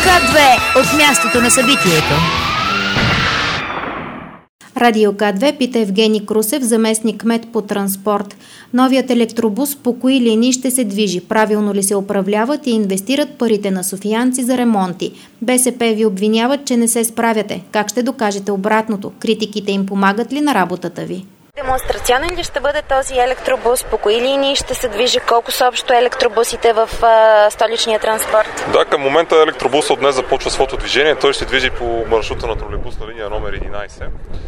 К2 от мястото на събитието. Радио К2 пита Евгений Крусев, заместник кмет по транспорт. Новият електробус по кои линии ще се движи? Правилно ли се управляват и инвестират парите на софиянци за ремонти? БСП ви обвиняват, че не се справяте. Как ще докажете обратното? Критиките им помагат ли на работата ви? Демонстрационен ли ще бъде този електробус? По кои линии ще се движи? Колко са общо електробусите в столичния транспорт? Да, към момента електробусът от днес започва своето движение. Той ще движи по маршрута на тролейбусна линия номер 11.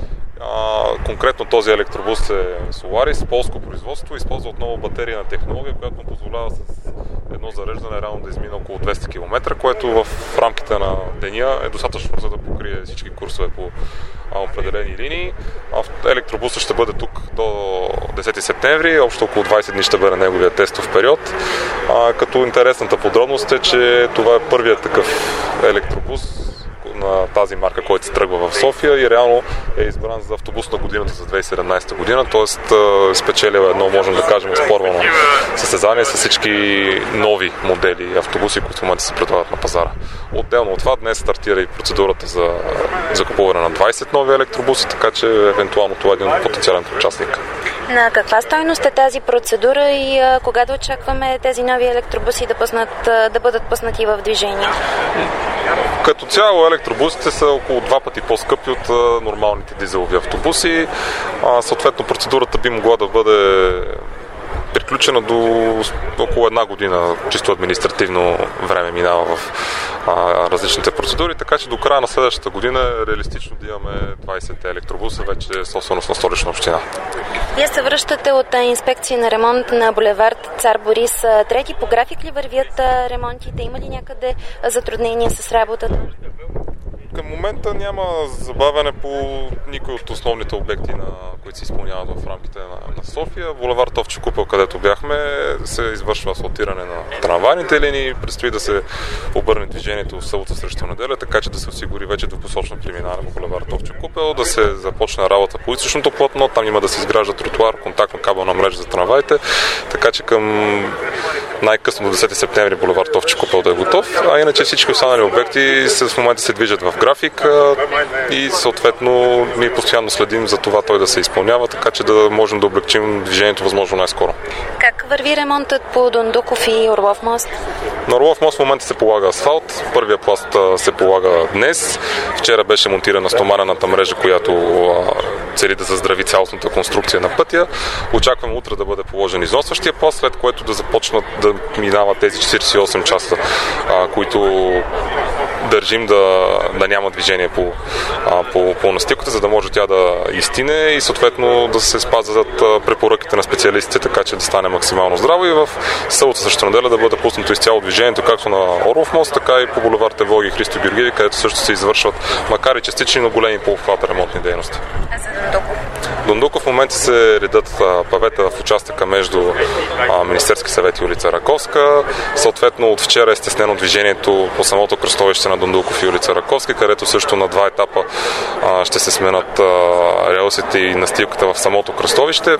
Конкретно този електробус е Solaris, полско производство, използва отново батерийна технология, която му позволява с едно зареждане реално да измина около 200 км, което в рамките на деня е достатъчно за да покрие всички курсове по определени линии. Електробусът ще бъде тук до 10 септември, общо около 20 дни ще бъде неговия тестов период. Като интересната подробност е, че това е първият такъв електробус на тази марка, който се тръгва в София и реално е избран за автобус на годината за 2017 година, т.е. спечелил едно, можем да кажем, оспорвано състезание с всички нови модели автобуси, които в момента се предлагат на пазара. Отделно от това днес стартира и процедурата за закупуване на 20 нови електробуси, така че евентуално това е един потенциален участник. На каква стойност е тази процедура и кога да очакваме тези нови електробуси да бъдат пуснати в движение? Като цяло електробусите са около 2 пъти по-скъпи от нормалните дизелови автобуси. Съответно процедурата би могла да бъде приключена до около една година, чисто административно време минава в различните процедури, така че до края на следващата година е реалистично да имаме 20 електробуса, вече е собственост на Столична община. Вие се връщате от инспекция на ремонт на булевард Цар Борис III. По график ли вървят ремонтите? Има ли някъде затруднения с работата? Към момента няма забавяне по никой от основните обекти, които се изпълняват в рамките на София. Булевард Овча купел, където бяхме, се извършва асфалтиране на трамвайните линии. Предстои да се обърне движението в събота срещу неделя, така че да се осигури вече двупосочно преминаване по булевард Овча купел, да се започне работа по източното платно. Там има да се изгражда тротуар, контактна кабелна мрежа за трамваите, така че към най-късно до 10 септември булевард Овча купел да е готов. А иначе всички останали обекти в момента се движат в график и съответно ние постоянно следим за това той да се изпълнява, така че да можем да облегчим движението възможно най-скоро. Как върви ремонтът по Дондуков и Орлов мост? На Орлов мост в момента се полага асфалт. Първия пласт се полага днес. Вчера беше монтирана стоманената мрежа, която цели да заздрави цялостната конструкция на пътя. Очакваме утре да бъде положен износващия пласт, след което да започнат да минават тези 48 часа, които държим да няма движение по настилката, за да може тя да изтине и съответно да се спазват препоръките на специалистите, така че да стане максимално здраво и в събота срещу неделя да бъде пуснато изцяло движението както на Орлов мост, така и по булевард Евлоги и Христо Георгиеви, където също се извършват, макар и частични, но големи по обхват ремонтни дейности. А за Дондуков? Дондуков в момента се редат павета в участъка между Министерски съвет и улица Раковска. Съответно от вчера е стеснено движението по самото кръстовище на Дондуков и улица Раковска, където също на 2 етапа ще се сменят релсите и настилката в самото кръстовище.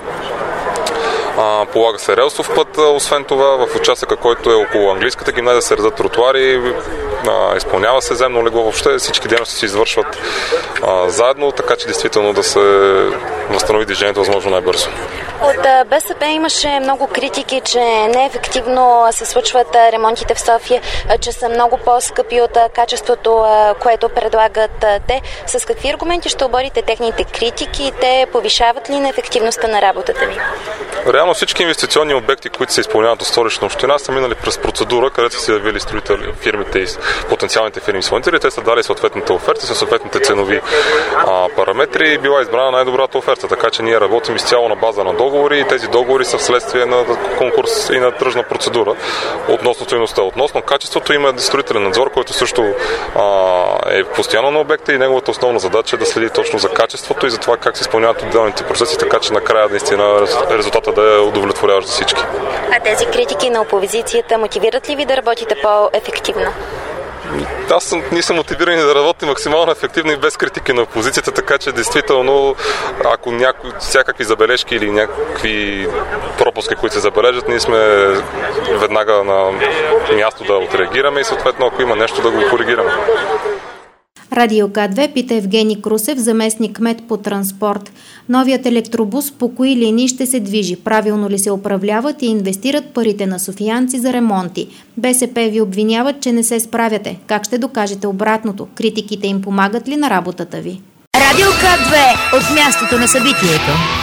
Полага се релсов път, освен това в участъка, който е около английската гимназия, се редат тротуари, изпълнява се земно легло, въобще всички дейности се извършват заедно, така че действително да се възстанови движението възможно най-бързо. От БСП имаше много критики, че неефективно се случват ремонтите в София, че са много по-скъпи от качеството, което предлагат те. С какви аргументи ще оборите техните критики и те повишават ли на ефективността на работата ви? Реално всички инвестиционни обекти, които се изпълняват от Столична община, са минали през процедура, където са се явили фирмите и потенциалните фирми изпълнители. Те са дали съответните оферти със съответните ценови параметри и била избрана най-добрата оферта. Така че ние работим изцяло на база на договори и тези договори са вследствие на конкурс и на тръжна процедура относно стойността. Относно качеството има строителен надзор, който също е постоянно на обекта и неговата основна задача е да следи точно за качеството и за това как се изпълняват отделните процеси, така че накрая наистина резултата да е удовлетворяващ за всички. А тези критики на опозицията мотивират ли ви да работите по-ефективно? Ние са мотивирани да работим максимално ефективно и без критики на опозицията, така че действително, ако всякакви забележки или някакви пропуски, които се забележат, ние сме веднага на място да отреагираме и съответно, ако има нещо, да го коригираме. Радио К2 пита Евгений Крусев, заместник-кмет по транспорт. Новият електробус по кои линии ще се движи? Правилно ли се управляват и инвестират парите на софиянци за ремонти? БСП ви обвиняват, че не се справяте. Как ще докажете обратното? Критиките им помагат ли на работата ви? Радио К2 от мястото на събитието.